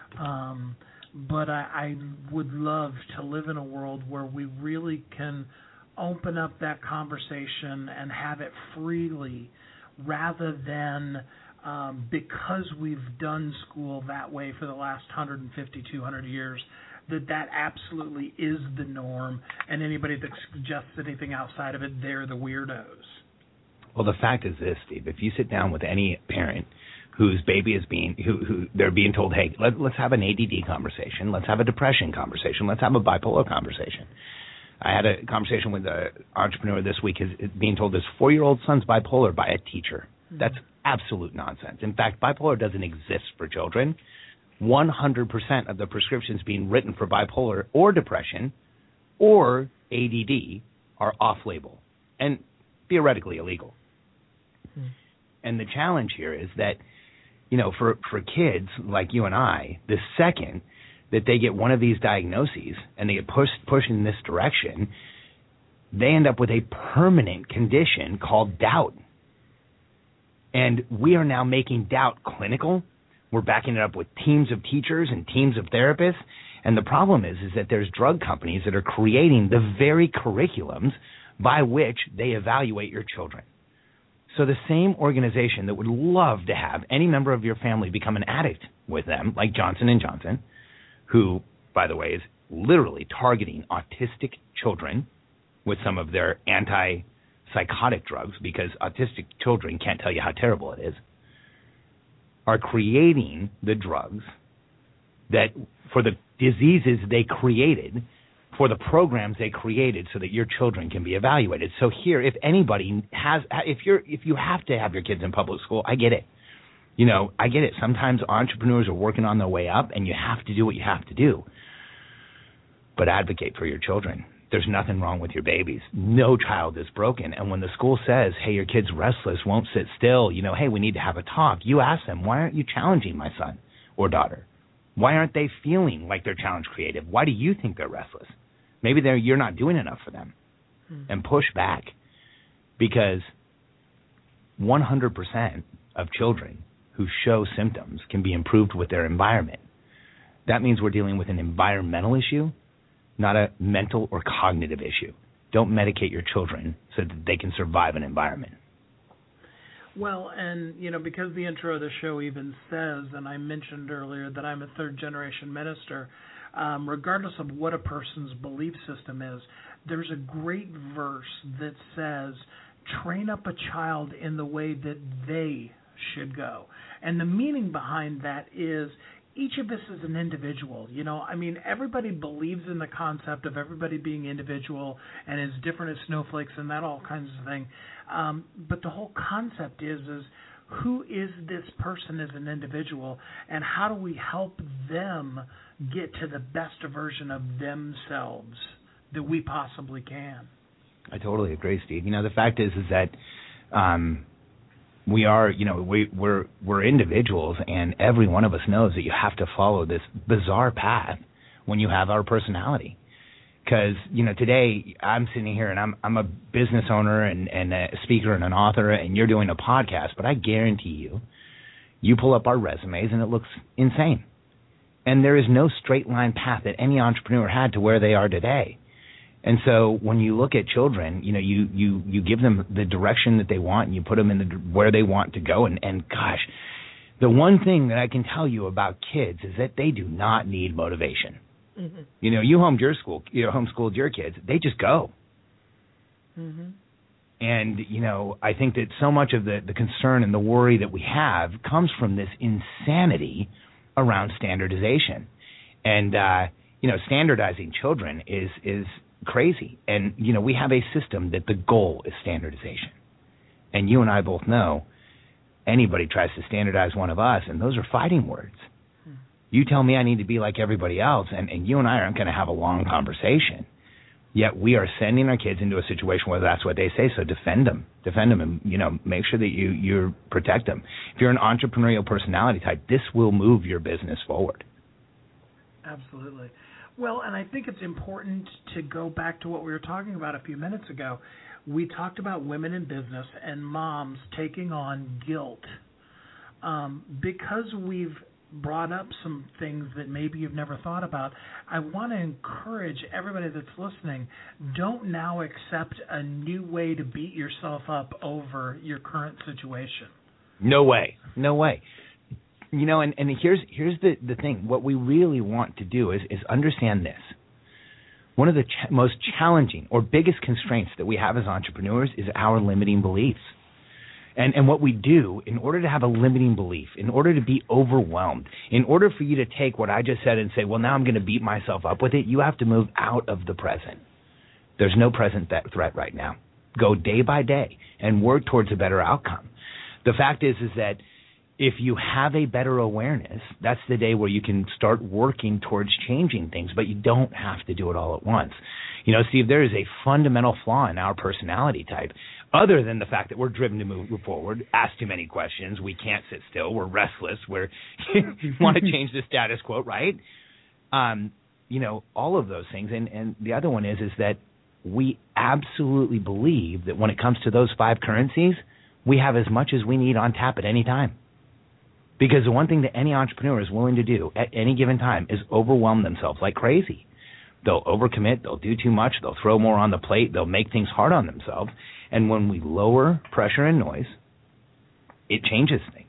But I would love to live in a world where we really can open up that conversation and have it freely, rather than because we've done school that way for the last 150, 200 years, that absolutely is the norm, and anybody that suggests anything outside of it, they're the weirdos. Well, the fact is this, Steve. If you sit down with any parent whose baby is who they're being told, hey, let's have an ADD conversation, let's have a depression conversation, let's have a bipolar conversation. I had a conversation with an entrepreneur this week, is being told his 4-year-old son's bipolar by a teacher. That's absolute nonsense. In fact, bipolar doesn't exist for children. 100% of the prescriptions being written for bipolar or depression or ADD are off-label and theoretically illegal. And the challenge here is that, for kids like you and I, the second that they get one of these diagnoses and they get pushed in this direction, they end up with a permanent condition called doubt. And we are now making doubt clinical. We're backing it up with teams of teachers and teams of therapists. And the problem is that there's drug companies that are creating the very curriculums by which they evaluate your children. So the same organization that would love to have any member of your family become an addict with them, like Johnson & Johnson, who, by the way, is literally targeting autistic children with some of their antipsychotic drugs, because autistic children can't tell you how terrible it is, are creating the drugs that for the diseases they created, for the programs they created so that your children can be evaluated. So here, if anybody has, if you have to have your kids in public school, I get it. I get it. Sometimes entrepreneurs are working on their way up, and you have to do what you have to do. but advocate for your children. There's nothing wrong with your babies. No child is broken. And when the school says, hey, your kid's restless, won't sit still, hey, we need to have a talk, you ask them, why aren't you challenging my son or daughter? Why aren't they feeling like they're challenge creative? Why do you think they're restless? Maybe you're not doing enough for them. And push back, because 100% of children who show symptoms can be improved with their environment. That means we're dealing with an environmental issue, not a mental or cognitive issue. Don't medicate your children so that they can survive an environment. Well, and, because the intro of the show even says, and I mentioned earlier that I'm a third-generation minister, regardless of what a person's belief system is, there's a great verse that says, train up a child in the way that they should go. And the meaning behind that is each of us is an individual. Everybody believes in the concept of everybody being individual and as different as snowflakes and that all kinds of thing. But the whole concept is who is this person as an individual, and how do we help them get to the best version of themselves that we possibly can? I totally agree, Steve. The fact is that we are, we're individuals, and every one of us knows that you have to follow this bizarre path when you have our personality. Because, today I'm sitting here and I'm a business owner and a speaker and an author, and you're doing a podcast, but I guarantee you pull up our resumes and it looks insane. And there is no straight line path that any entrepreneur had to where they are today. And so when you look at children, you give them the direction that they want, and you put them in where they want to go. And gosh, the one thing that I can tell you about kids is that they do not need motivation. Mm-hmm. You homeschooled your kids, they just go. Mm-hmm. And, I think that so much of the concern and the worry that we have comes from this insanity around standardization. And, standardizing children is crazy. And, we have a system that the goal is standardization. And you and I both know anybody tries to standardize one of us, and those are fighting words. You tell me I need to be like everybody else, and you and I aren't going to have a long conversation. Yet we are sending our kids into a situation where that's what they say, so defend them and, make sure that you protect them. If you're an entrepreneurial personality type, this will move your business forward. Absolutely. Well, and I think it's important to go back to what we were talking about a few minutes ago. We talked about women in business and moms taking on guilt. Because we've brought up some things that maybe you've never thought about, I want to encourage everybody that's listening, don't now accept a new way to beat yourself up over your current situation. No way. And here's the thing. What we really want to do is understand this. One of the most challenging or biggest constraints that we have as entrepreneurs is our limiting beliefs. And what we do, in order to have a limiting belief, in order to be overwhelmed, in order for you to take what I just said and say, well, now I'm going to beat myself up with it, you have to move out of the present. There's no present threat right now. Go day by day and work towards a better outcome. The fact is that if you have a better awareness, that's the day where you can start working towards changing things, but you don't have to do it all at once. Steve, there is a fundamental flaw in our personality type, other than the fact that we're driven to move forward, ask too many questions, we can't sit still, we're restless, we want to change the status quo, right? All of those things. And the other one is that we absolutely believe that when it comes to those 5 currencies, we have as much as we need on tap at any time. Because the one thing that any entrepreneur is willing to do at any given time is overwhelm themselves like crazy. They'll overcommit, they'll do too much, they'll throw more on the plate, they'll make things hard on themselves. And when we lower pressure and noise, it changes things.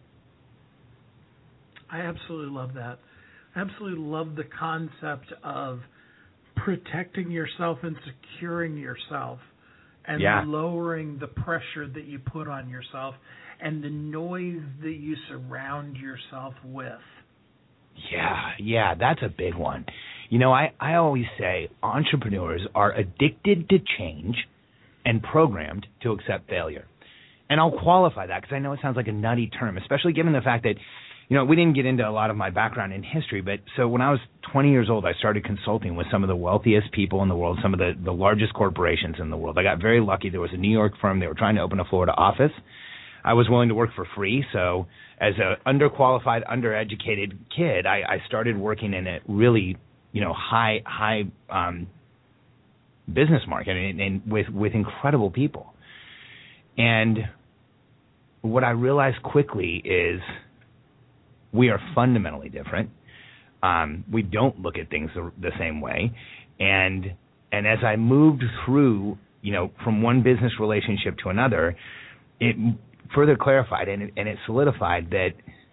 I absolutely love that. I absolutely love the concept of protecting yourself and securing yourself and lowering the pressure that you put on yourself and the noise that you surround yourself with. Yeah, that's a big one. I always say entrepreneurs are addicted to change and programmed to accept failure. And I'll qualify that because I know it sounds like a nutty term, especially given the fact that, we didn't get into a lot of my background in history, but so when I was 20 years old, I started consulting with some of the wealthiest people in the world, some of the largest corporations in the world. I got very lucky. There was a New York firm. They were trying to open a Florida office. I was willing to work for free. So as an underqualified, undereducated kid, I started working in a really, high business market and with incredible people. And what I realized quickly is we are fundamentally different. We don't look at things the same way. And as I moved through, from one business relationship to another, it further clarified and it solidified that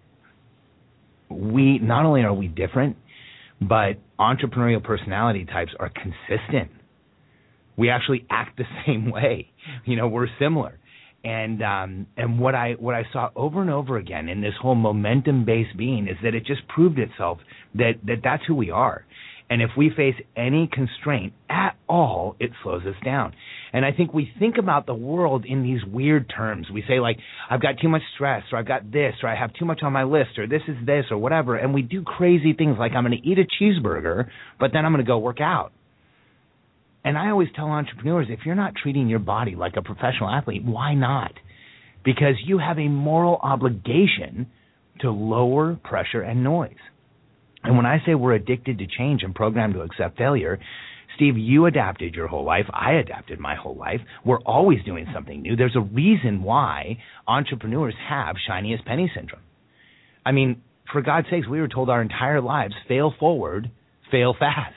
we not only are we different, but entrepreneurial personality types are consistent. We actually act the same way. We're similar. And what I saw over and over again in this whole momentum-based being is that it just proved itself that that's who we are. And if we face any constraint at all, it slows us down. And I think we think about the world in these weird terms. We say, like, I've got too much stress, or I've got this, or I have too much on my list, or this is this, or whatever. And we do crazy things like I'm going to eat a cheeseburger, but then I'm going to go work out. And I always tell entrepreneurs, if you're not treating your body like a professional athlete, why not? Because you have a moral obligation to lower pressure and noise. And when I say we're addicted to change and programmed to accept failure, Steve, you adapted your whole life. I adapted my whole life. We're always doing something new. There's a reason why entrepreneurs have shiniest penny syndrome. I mean, for God's sakes, we were told our entire lives, fail forward, fail fast,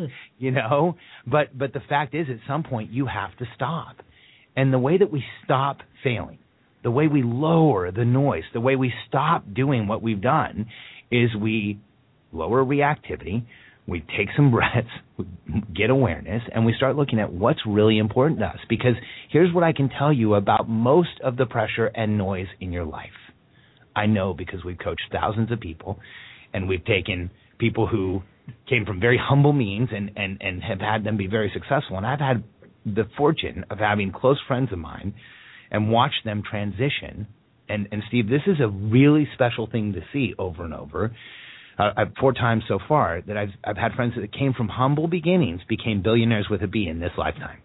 But the fact is, at some point, you have to stop. And the way that we stop failing, the way we lower the noise, the way we stop doing what we've done is we lower reactivity, we take some breaths, we get awareness, and we start looking at what's really important to us. Because here's what I can tell you about most of the pressure and noise in your life. I know because we've coached thousands of people, and we've taken people who came from very humble means and have had them be very successful. And I've had the fortune of having close friends of mine and watched them transition. And Steve, this is a really special thing to see over and over. 4 times so far that I've had friends that came from humble beginnings, became billionaires with a B in this lifetime.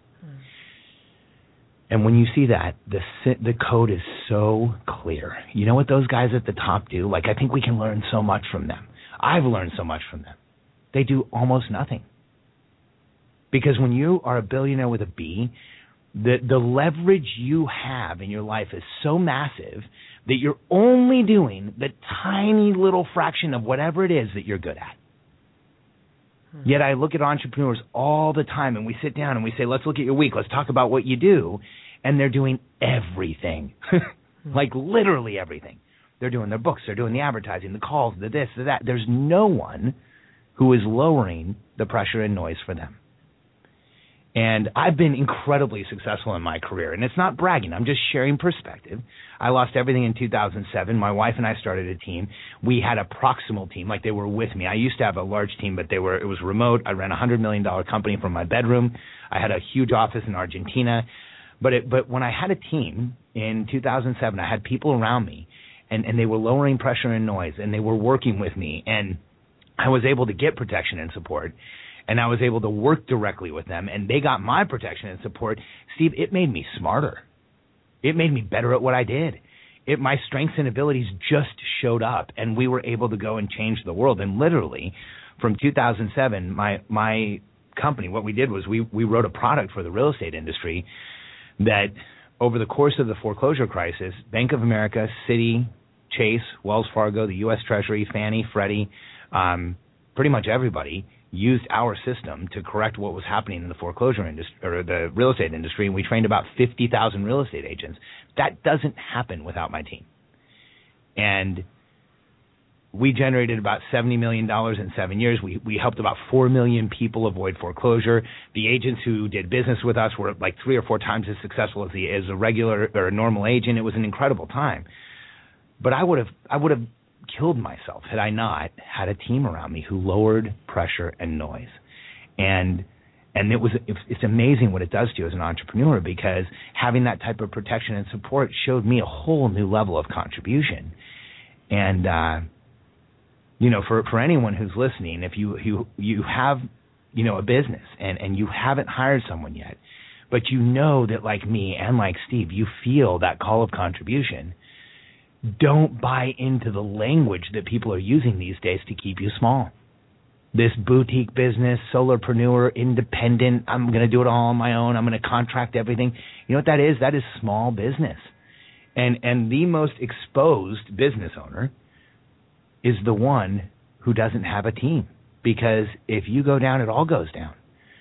And when you see that, the code is so clear. You know what those guys at the top do? Like, I think we can learn so much from them. I've learned so much from them. They do almost nothing. Because when you are a billionaire with a B, the leverage you have in your life is so massive that you're only doing the tiny little fraction of whatever it is that you're good at. Yet I look at entrepreneurs all the time, and we sit down and we say, let's look at your week. Let's talk about what you do. And they're doing everything, like literally everything. They're doing their books. They're doing the advertising, the calls, the this, the that. There's no one who is lowering the pressure and noise for them. And I've been incredibly successful in my career. And it's not bragging. I'm just sharing perspective. I lost everything in 2007. My wife and I started a team. We had a proximal team, like they were with me. I used to have a large team, but it was remote. I ran a $100 million company from my bedroom. I had a huge office in Argentina. But when I had a team in 2007, I had people around me, and they were lowering pressure and noise, and they were working with me. And I was able to get protection and support. And I was able to work directly with them, and they got my protection and support. Steve, it made me smarter. It made me better at what I did. My strengths and abilities just showed up, and we were able to go and change the world. And literally, from 2007, my company, what we did was we wrote a product for the real estate industry that over the course of the foreclosure crisis, Bank of America, Citi, Chase, Wells Fargo, the U.S. Treasury, Fannie, Freddie, pretty much everybody used our system to correct what was happening in the foreclosure industry or the real estate industry, and we trained about 50,000 real estate agents. That doesn't happen without my team. And we generated about $70 million in 7 years. We helped about 4 million people avoid foreclosure. The agents who did business with us were like 3 or 4 times as successful as a regular or a normal agent. It was an incredible time. But I would have killed myself had I not had a team around me who lowered pressure and noise. And it's amazing what it does to you as an entrepreneur, because having that type of protection and support showed me a whole new level of contribution. And For anyone who's listening, if you have, a business and you haven't hired someone yet, but that like me and like Steve, you feel that call of contribution, don't buy into the language that people are using these days to keep you small. This boutique business, solopreneur, independent, I'm going to do it all on my own, I'm going to contract everything. You know what that is? That is small business. And the most exposed business owner is the one who doesn't have a team. Because if you go down, it all goes down.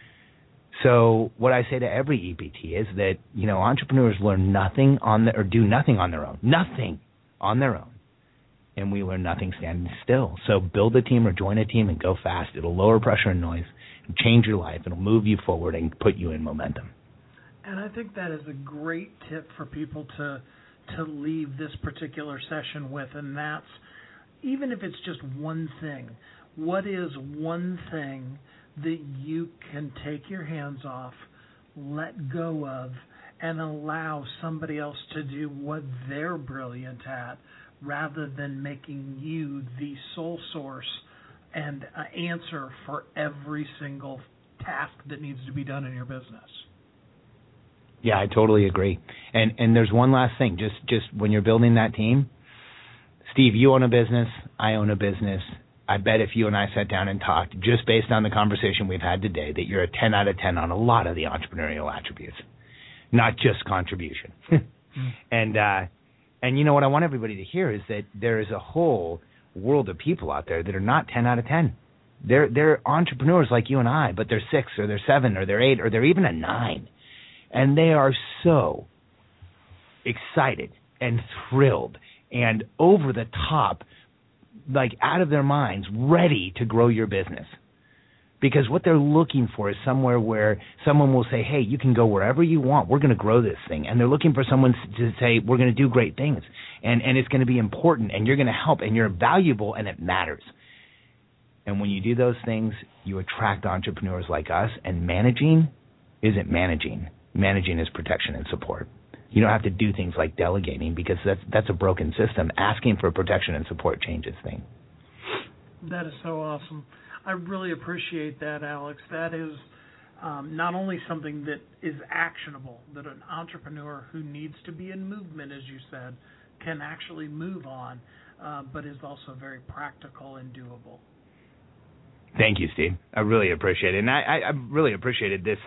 So what I say to every EPT is that, entrepreneurs learn nothing do nothing on their own. Nothing on their own. And we learn nothing standing still. So build a team or join a team and go fast. It'll lower pressure and noise, change your life. It'll move you forward and put you in momentum. And I think that is a great tip for people to leave this particular session with, and that's, even if it's just one thing, what is one thing that you can take your hands off, let go of, and allow somebody else to do what they're brilliant at, rather than making you the sole source and answer for every single task that needs to be done in your business? Yeah, I totally agree. And there's one last thing. Just when you're building that team, Steve, you own a business, I own a business. I bet if you and I sat down and talked, just based on the conversation we've had today, that you're a 10 out of 10 on a lot of the entrepreneurial attributes, not just contribution. And what I want everybody to hear is that there is a whole world of people out there that are not 10 out of 10. They're entrepreneurs like you and I, but they're 6 or they're 7 or they're 8 or they're even a 9. And they are so excited and thrilled and over the top, like out of their minds, ready to grow your business. Because what they're looking for is somewhere where someone will say, hey, you can go wherever you want. We're going to grow this thing. And they're looking for someone to say, we're going to do great things. And it's going to be important, and you're going to help, and you're valuable, and it matters. And when you do those things, you attract entrepreneurs like us. And managing isn't managing. Managing is protection and support. You don't have to do things like delegating, because that's a broken system. Asking for protection and support changes things. That is so awesome. I really appreciate that, Alex. That is not only something that is actionable, that an entrepreneur who needs to be in movement, as you said, can actually move on, but is also very practical and doable. Thank you, Steve. I really appreciate it. And I really appreciated this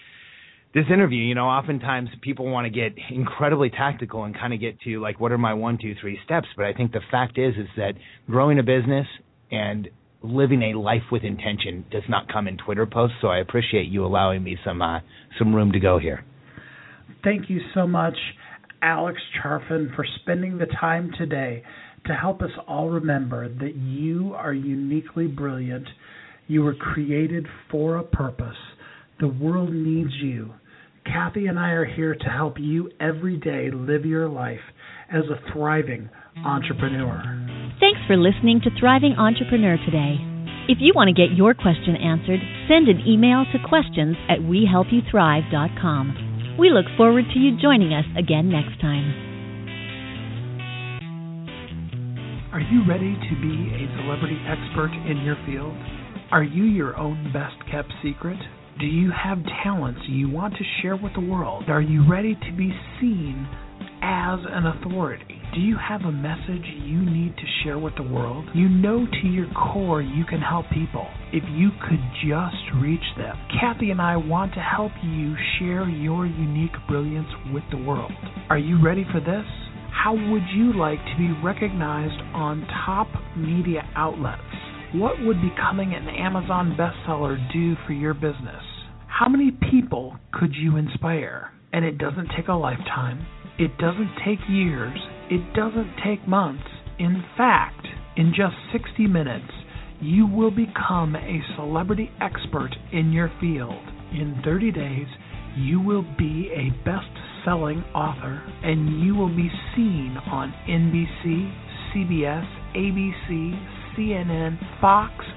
interview. Oftentimes people want to get incredibly tactical and kind of get to like, what are my 1, 2, 3 steps? But I think the fact is that growing a business and living a life with intention does not come in Twitter posts. So I appreciate you allowing me some room to go here. Thank you so much, Alex Charfen, for spending the time today to help us all remember that you are uniquely brilliant. You were created for a purpose. The world needs you. Kathy and I are here to help you every day live your life as a thriving entrepreneur. Thanks for listening to Thriving Entrepreneur today. If you want to get your question answered, send an email to questions@wehelpyouthrive.com. We look forward to you joining us again next time. Are you ready to be a celebrity expert in your field? Are you your own best-kept secret? Do you have talents you want to share with the world? Are you ready to be seen as an authority? Do you have a message you need to share with the world? You know to your core you can help people if you could just reach them. Kathy and I want to help you share your unique brilliance with the world. Are you ready for this? How would you like to be recognized on top media outlets? What would becoming an Amazon bestseller do for your business? How many people could you inspire? And it doesn't take a lifetime. It doesn't take years. It doesn't take months. In fact, in just 60 minutes, you will become a celebrity expert in your field. In 30 days, you will be a best-selling author, and you will be seen on NBC, CBS, ABC, CNN, Fox,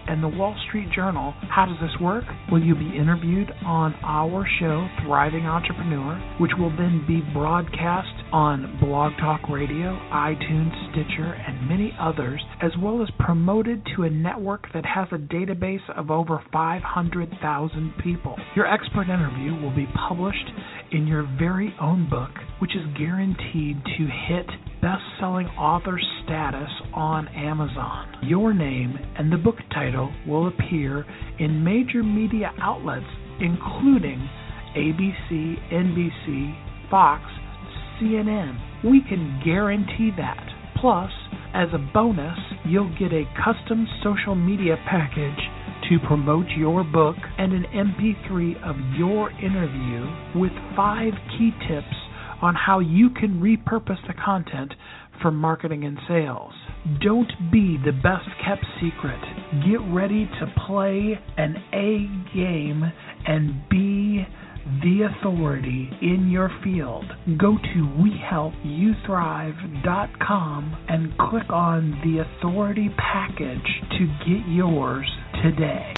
and the Wall Street Journal. How does this work? Well, you'll be interviewed on our show, Thriving Entrepreneur, which will then be broadcast on Blog Talk Radio, iTunes, Stitcher, and many others, as well as promoted to a network that has a database of over 500,000 people. Your expert interview will be published in your very own book, which is guaranteed to hit best-selling author status on Amazon. Your name and the book title will appear in major media outlets, including ABC, NBC, Fox, CNN. We can guarantee that. Plus, as a bonus, you'll get a custom social media package to promote your book and an MP3 of your interview with 5 key tips on how you can repurpose the content for marketing and sales. Don't be the best kept secret. Get ready to play an A game and be the authority in your field. Go to WeHelpYouThrive.com and click on the authority package to get yours today.